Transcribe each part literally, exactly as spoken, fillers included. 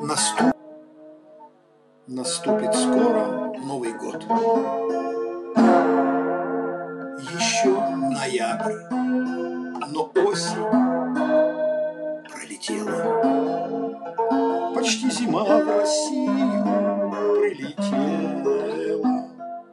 Наступ... Наступит скоро Новый год. Еще ноябрь, но осень пролетела. Почти зима в Россию прилетела.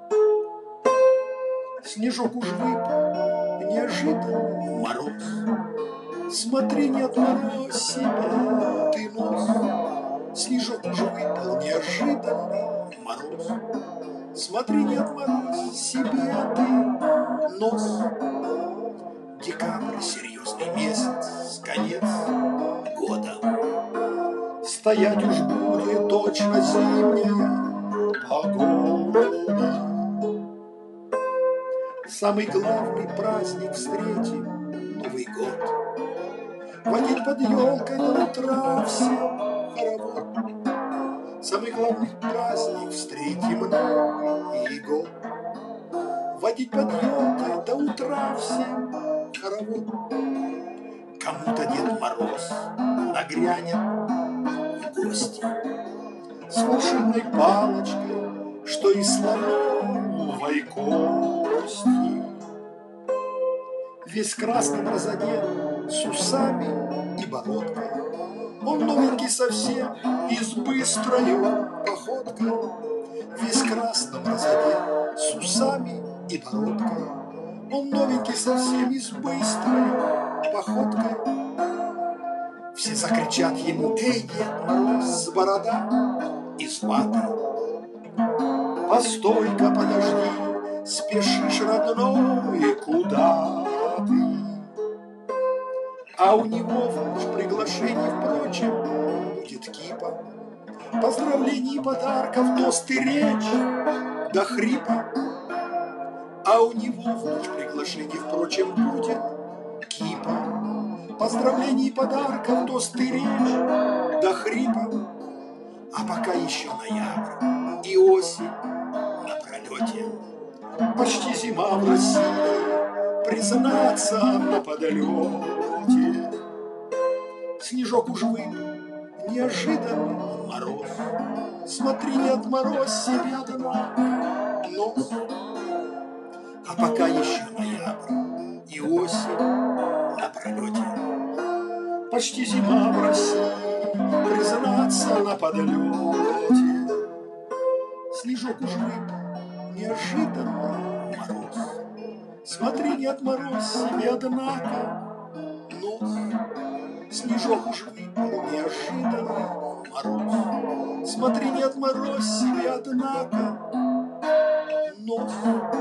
Снежок уж выпал, неожиданный мороз. Смотри, не отморозь себя ты нос. Снежок уж выпал, неожиданный мороз. Смотри, не отморозь себе ты нос. Декабрь, серьезный месяц, конец года. Стоять уж будет точно зимняя погода. Самый главный праздник встретим Новый год. Водить под елкой до утра всем хоровод. Самый главный праздник встретим Новый год. Водить под елкой до утра всем хоровод. Кому-то Дед Мороз нагрянет в гости с волшебной палочкой, что из слоновой кости. Весь красным разодет, с усами и бородкой. Он новенький совсем и с быстрою походкой. Весь красным разодет, с усами и бородкой. Он новенький совсем и с быстрою походкой. Все закричат ему: «Эй, Дед Мороз, борода из ваты! Постой-ка, подожди, спешишь, родной, куда ты?» А у него в приглашении, впрочем, будет кипа поздравлений и подарков, тост и речь до хрипа. А у него в ночь приглашений, впрочем, будет кипа поздравлений и подарков, тост и речь до хрипа. А пока еще ноябрь и осень на пролете. Почти зима в России, признаться, на подлете. Снежок уж выпал, неожиданный мороз. Смотри, не отморозь себе, однако, нос. А пока еще ноябрь и осень на пролете. Почти зима в России, признаться, на подлете. Снежок уж выпал, неожиданный мороз. Смотри, не отморозь себе, однако, нос. Снежок уж выпал, неожиданный мороз. Смотри, не отморозь себе, однако, нос.